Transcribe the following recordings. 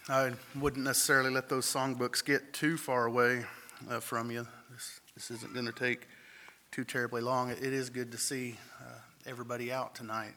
I wouldn't necessarily let those songbooks get too far away from you. This isn't going to take too terribly long. It is good to see everybody out tonight.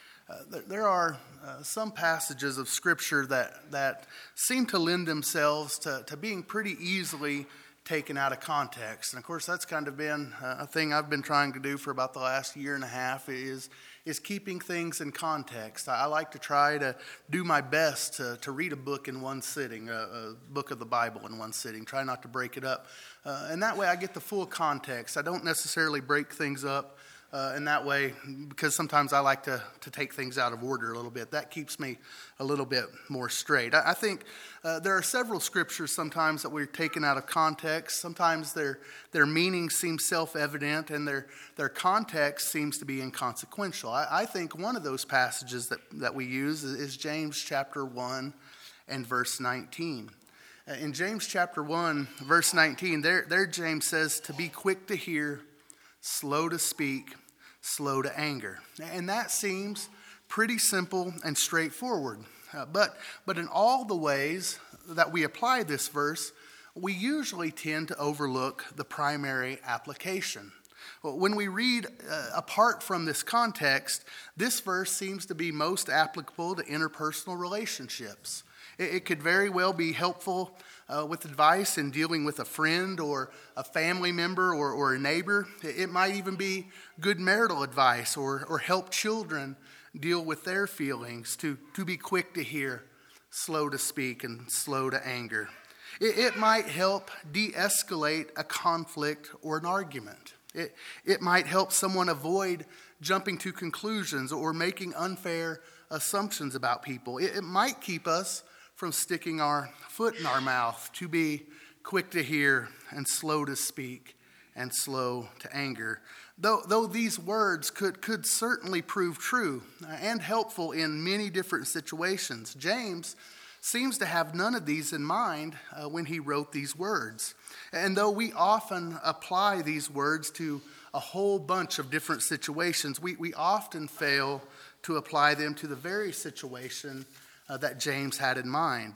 There are some passages of Scripture that seem to lend themselves to being pretty easily taken out of context. And of course, that's kind of been a thing I've been trying to do for about the last year and a half is keeping things in context. I like to try to do my best to read a book in one sitting, a book of the Bible in one sitting, try not to break it up. And that way I get the full context. I don't necessarily break things up in that way, because sometimes I like to take things out of order a little bit. That keeps me a little bit more straight. I think there are several scriptures sometimes that we're taken out of context. Sometimes their meaning seems self-evident and their context seems to be inconsequential. I think one of those passages that we use is James chapter 1 and verse 19. In James chapter 1, verse 19, there James says to be quick to hear, slow to speak, slow to anger. And that seems pretty simple and straightforward. But in all the ways that we apply this verse, we usually tend to overlook the primary application. When we read apart from this context, this verse seems to be most applicable to interpersonal relationships. It could very well be helpful with advice in dealing with a friend or a family member or a neighbor. It might even be good marital advice or help children deal with their feelings, to be quick to hear, slow to speak, and slow to anger. It might help de-escalate a conflict or an argument. It might help someone avoid jumping to conclusions or making unfair assumptions about people. It might keep us from sticking our foot in our mouth, to be quick to hear and slow to speak and slow to anger. Though these words could certainly prove true and helpful in many different situations, James seems to have none of these in mind when he wrote these words. And though we often apply these words to a whole bunch of different situations, we often fail to apply them to the very situation that James had in mind.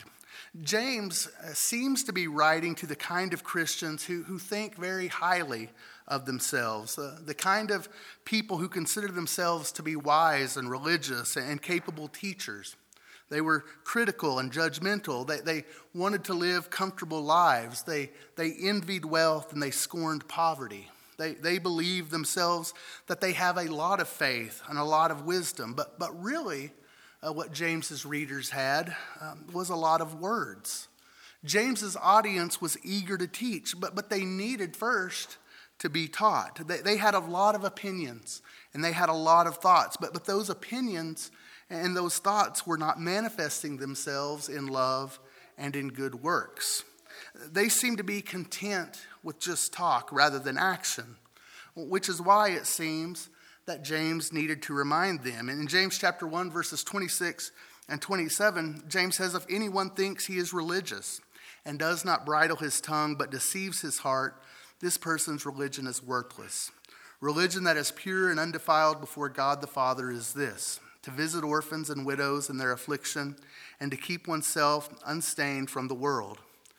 James seems to be writing to the kind of Christians who think very highly of themselves, the kind of people who consider themselves to be wise and religious and capable teachers. They were critical and judgmental. They wanted to live comfortable lives. They envied wealth and they scorned poverty. They believe themselves that they have a lot of faith and a lot of wisdom, but really, what James's readers had was a lot of words. James's audience was eager to teach, but they needed first to be taught. They had a lot of opinions and they had a lot of thoughts, but those opinions and those thoughts were not manifesting themselves in love and in good works. They seemed to be content with just talk rather than action, which is why it seems that James needed to remind them. And in James chapter 1, verses 26 and 27, James says, if anyone thinks he is religious and does not bridle his tongue but deceives his heart, this person's religion is worthless. Religion that is pure and undefiled before God the Father is this: to visit orphans and widows in their affliction and to keep oneself unstained from the world.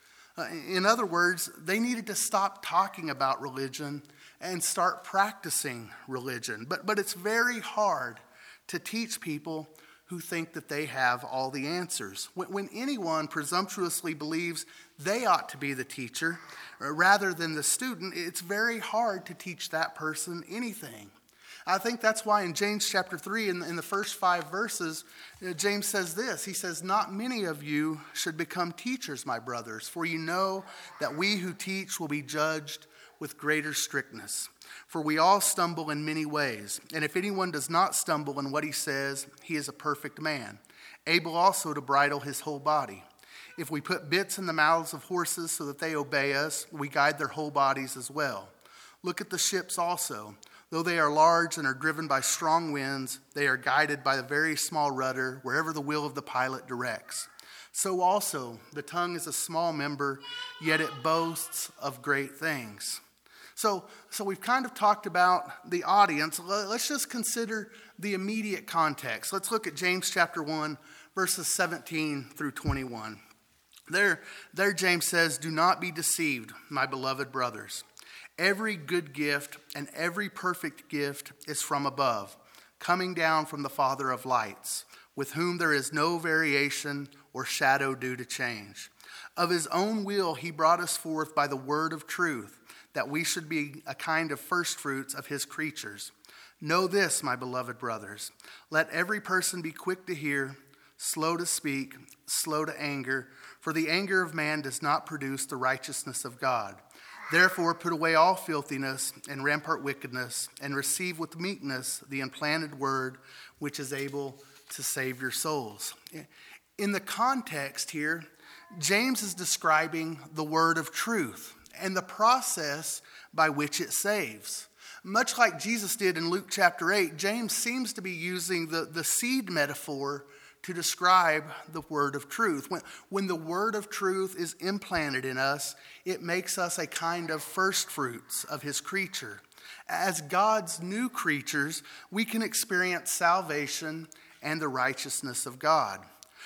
In other words, they needed to stop talking about religion and start practicing religion. But it's very hard to teach people who think that they have all the answers. When anyone presumptuously believes they ought to be the teacher rather than the student, it's very hard to teach that person anything. I think that's why in James chapter 3, in the first 5 verses, James says this. He says, not many of you should become teachers, my brothers, for you know that we who teach will be judged with greater strictness. For we all stumble in many ways, and if anyone does not stumble in what he says, he is a perfect man, able also to bridle his whole body. If we put bits in the mouths of horses so that they obey us, we guide their whole bodies as well. Look at the ships also. Though they are large and are driven by strong winds, they are guided by a very small rudder wherever the will of the pilot directs. So also, the tongue is a small member, yet it boasts of great things. So we've kind of talked about the audience. Let's just consider the immediate context. Let's look at James chapter 1, verses 17 through 21. There James says, "Do not be deceived, my beloved brothers. Every good gift and every perfect gift is from above, coming down from the Father of lights, with whom there is no variation or shadow due to change. Of his own will he brought us forth by the word of truth, that we should be a kind of firstfruits of his creatures. Know this, my beloved brothers, let every person be quick to hear, slow to speak, slow to anger, for the anger of man does not produce the righteousness of God. Therefore put away all filthiness and rampart wickedness, and receive with meekness the implanted word, which is able to save your souls." In the context here, James is describing the word of truth and the process by which it saves. Much like Jesus did in Luke chapter 8, James seems to be using the seed metaphor to describe the word of truth. When the word of truth is implanted in us, it makes us a kind of first fruits of his creature. As God's new creatures, we can experience salvation and the righteousness of God.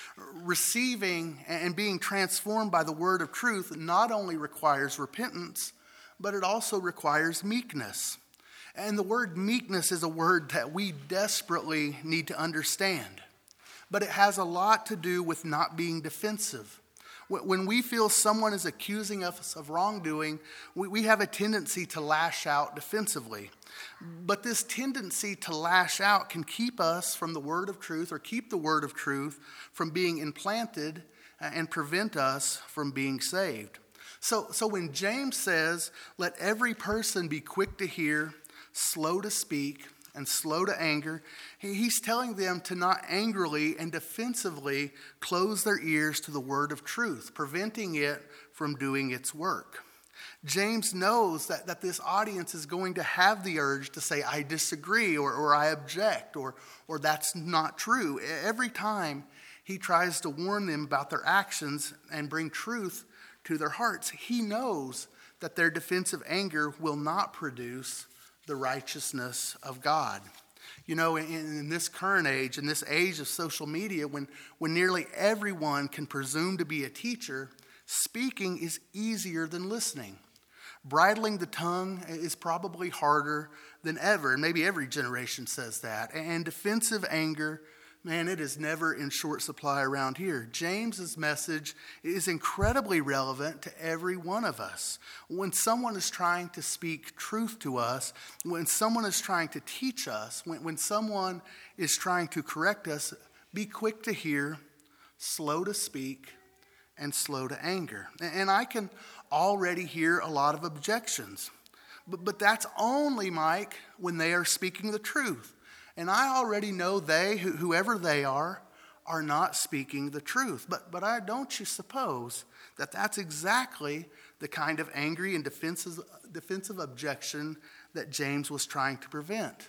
Receiving and being transformed by the word of truth not only requires repentance, but it also requires meekness. And the word meekness is a word that we desperately need to understand. But it has a lot to do with not being defensive. When we feel someone is accusing us of wrongdoing, we have a tendency to lash out defensively. But this tendency to lash out can keep us from the word of truth, or keep the word of truth from being implanted and prevent us from being saved. So when James says, let every person be quick to hear, slow to speak, and slow to anger, he's telling them to not angrily and defensively close their ears to the word of truth, preventing it from doing its work. James knows that this audience is going to have the urge to say, I disagree, or I object, or that's not true. Every time he tries to warn them about their actions and bring truth to their hearts, he knows that their defensive anger will not produce the righteousness of God. You know, in this current age, in this age of social media, when nearly everyone can presume to be a teacher, speaking is easier than listening. Bridling the tongue is probably harder than ever, and maybe every generation says that. And defensive anger, man, it is never in short supply around here. James's message is incredibly relevant to every one of us. When someone is trying to speak truth to us, when someone is trying to teach us, when someone is trying to correct us, be quick to hear, slow to speak, and slow to anger. And I can already hear a lot of objections. But that's only, Mike, when they are speaking the truth. And I already know they, whoever they are not speaking the truth. But don't you suppose that that's exactly the kind of angry and defensive objection that James was trying to prevent?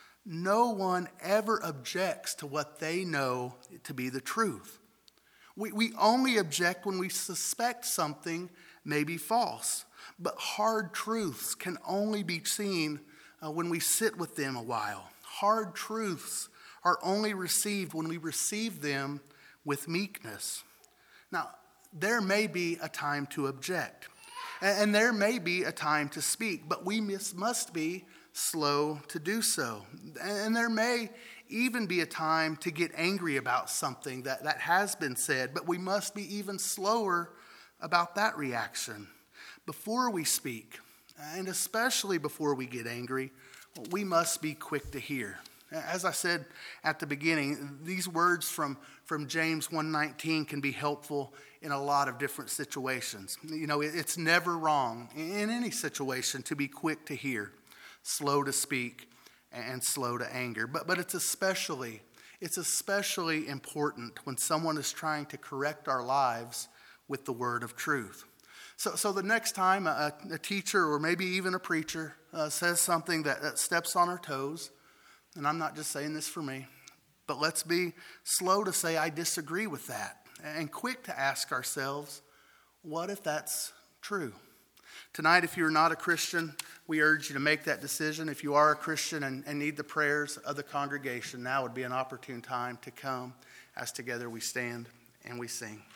No one ever objects to what they know to be the truth. We only object when we suspect something may be false. But hard truths can only be seen when we sit with them a while. Hard truths are only received when we receive them with meekness. Now, there may be a time to object, and there may be a time to speak, but we must be slow to do so. And there may even be a time to get angry about something that has been said, but we must be even slower about that reaction. Before we speak, and especially before we get angry, we must be quick to hear. As I said at the beginning, these words from James 1:19 can be helpful in a lot of different situations. You know, it's never wrong in any situation to be quick to hear, slow to speak, and slow to anger. But it's especially important when someone is trying to correct our lives with the word of truth. So the next time a teacher or maybe even a preacher says something that steps on our toes, and I'm not just saying this for me, but let's be slow to say, I disagree with that, and quick to ask ourselves, what if that's true? Tonight, if you're not a Christian, we urge you to make that decision. If you are a Christian and need the prayers of the congregation, now would be an opportune time to come as together we stand and we sing.